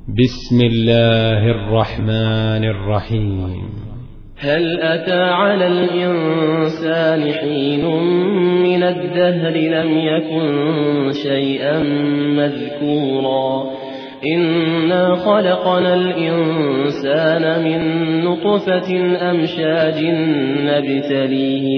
بسم الله الرحمن الرحيم. هل أتى على الإنسان حين من الدهر لم يكن شيئا مذكورا إنا خلقنا الإنسان من نطفة أمشاج نبتليه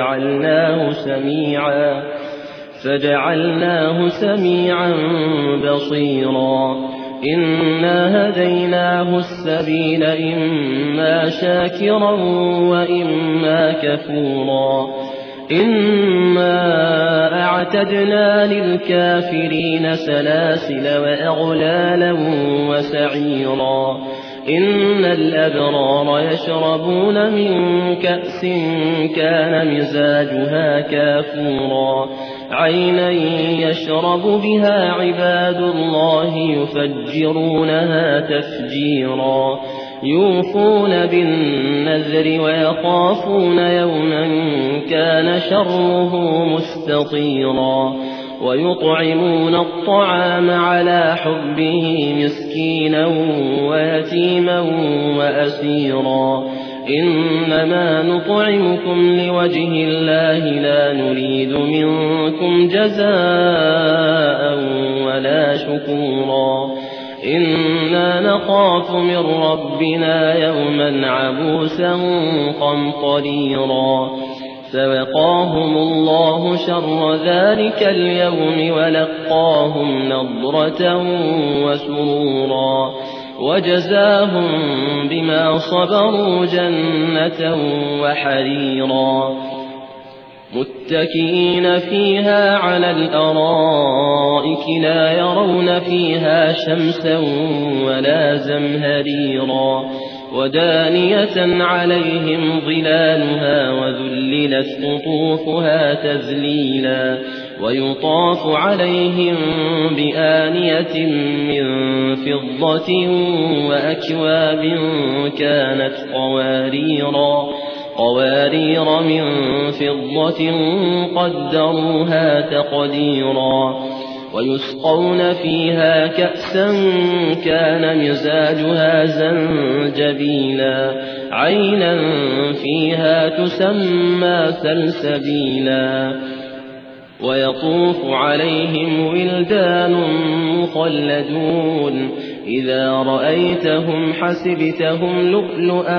فجعلناه سميعا بصيرا إنا هديناه السبيل إما شاكرا وإما كفورا إنا أعتدنا للكافرين سلاسل وأغلالا وسعيرا إن الأبرار يشربون من كأس كان مزاجها كافورا عينا يشرب بها عباد الله يفجرونها تفجيرا يوفون بالنذر ويخافون يوما كان شره مستطيرا ويطعمون الطعام على حبه مسكينا ويتيما وأسيرا إنما نطعمكم لوجه الله لا نريد منكم جزاء ولا شكورا إنا نخاف من ربنا يوما عبوسا قمطريرا فوقاهم الله شر ذلك اليوم ولقاهم نضرة وسرورا وجزاهم بما صبروا جنة وحريرا متكئين فيها على الأرائك لا يرون فيها شمسا ولا زمهريرا ودانية عليهم ظلالها وذللت قطوفها تذليلا ويطاف عليهم بآنية من فضة وأكواب كانت قوارير من فضة قدروها تقديرا ويسقون فيها كأسا كان مزاجها زنجبيلا عينا فيها تسمى سلسبيلا ويطوف عليهم ولدان مخلدون إذا رأيتهم حسبتهم لؤلؤا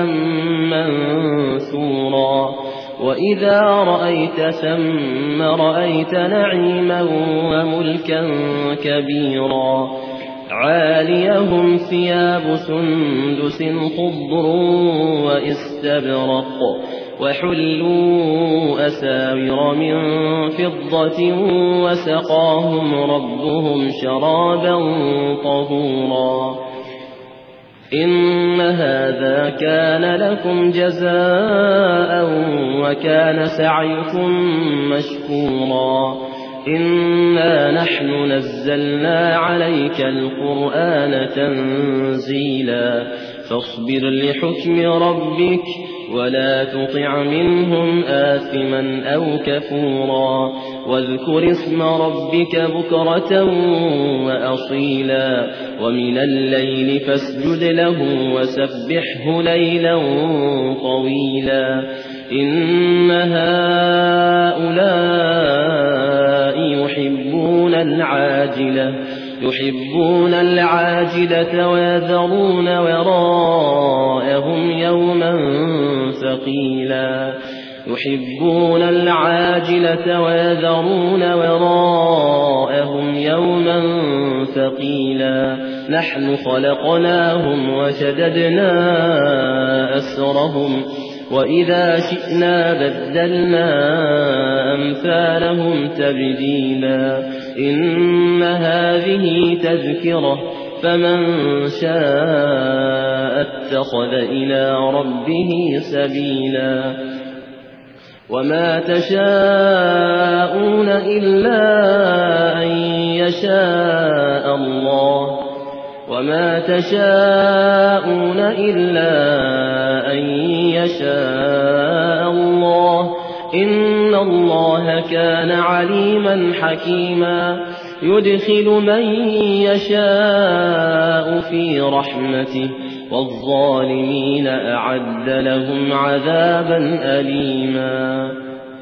منثورا وإذا رأيت ثم رأيت نعيما وملكا كبيرا عاليهم ثياب سندس خضر واستبرق وحلوا أساور من فضة وسقاهم ربهم شرابا طهورا إن هذا كان لكم جزاء وكان سعيكم مشكورا إنا نحن نزلنا عليك القرآن تنزيلا فاصبر لحكم ربك ولا تطع منهم آثما أو كفورا واذكر اسم ربك بكرة وأصيلا ومن الليل فاسجد له وسبحه ليلا طويلا إن هؤلاء يحبون العاجلة ويذرون وراءهم يوما ثقيلا نحن خلقناهم وشددنا أسرهم وإذا شئنا بدلنا أمثالهم تبديلا إن هذه تذكرة فمن شاء اتخذ إلى ربه سبيلا وما تشاءون إلا أن يشاء الله إن الله كان عليما حكيما يدخل من يشاء في رحمته والظالمين أعد لهم عذابا أليما